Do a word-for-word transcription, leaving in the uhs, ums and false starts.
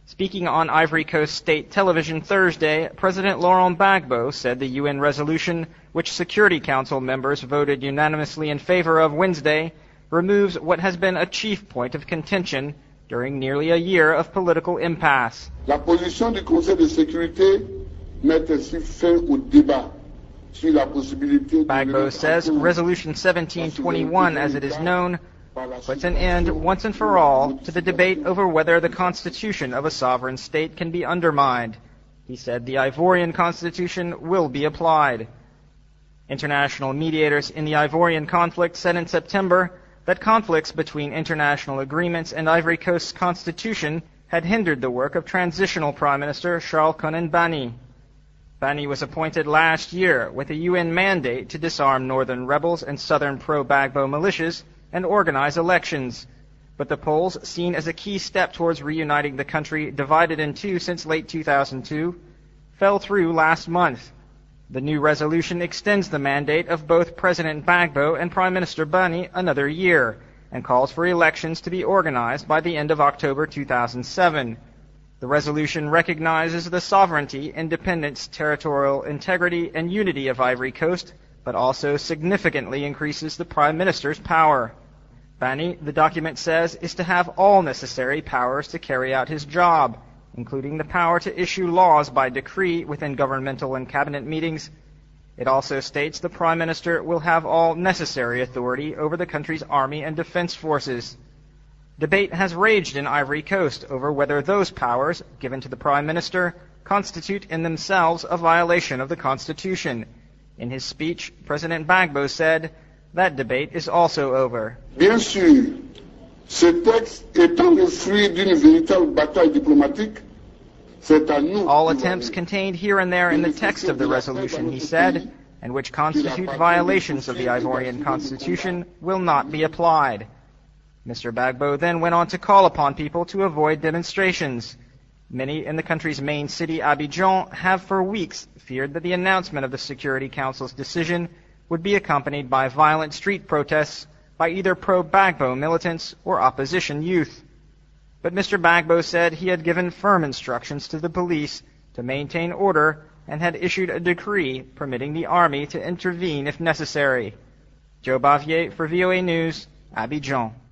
Speaking on Ivory Coast State Television Thursday, President Laurent Gbagbo said the U N resolution, which Security Council members voted unanimously in favor of Wednesday, removes what has been a chief point of contention during nearly a year of political impasse. La position du Conseil de sécurité met ainsi fin au débat sur la possibilité. Gbagbo says Resolution seventeen twenty-one, as it is known, puts an end once and for all to the debate over whether the constitution of a sovereign state can be undermined. He said the Ivorian constitution will be applied. International mediators in the Ivorian conflict said in September that conflicts between international agreements and Ivory Coast's constitution had hindered the work of transitional Prime Minister Charles Konan Banny. Banny was appointed last year with a U N mandate to disarm northern rebels and southern pro-Gbagbo militias and organize elections. But the polls, seen as a key step towards reuniting the country divided in two since late two thousand two, fell through last month. The new resolution extends the mandate of both President Gbagbo and Prime Minister Banny another year and calls for elections to be organized by the end of October two thousand seven. The resolution recognizes the sovereignty, independence, territorial integrity, and unity of Ivory Coast, but also significantly increases the Prime Minister's power. Banny, the document says, is to have all necessary powers to carry out his job, including the power to issue laws by decree within governmental and cabinet meetings. It also states the Prime Minister will have all necessary authority over the country's army and defense forces. Debate has raged in Ivory Coast over whether those powers, given to the Prime Minister, constitute in themselves a violation of the Constitution. In his speech, President Gbagbo said, that debate is also over. Bien sûr, ce texte étant le fruit d'une véritable bataille diplomatique, c'est à nous. All attempts contained here and there in the text of the resolution, he said, and which constitute violations of the Ivorian Constitution, will not be applied. Mister Gbagbo then went on to call upon people to avoid demonstrations. Many in the country's main city, Abidjan, have for weeks feared that the announcement of the Security Council's decision would be accompanied by violent street protests by either pro-Gbagbo militants or opposition youth. But Mister Gbagbo said he had given firm instructions to the police to maintain order and had issued a decree permitting the army to intervene if necessary. Joe Bavier for V O A News, Abidjan.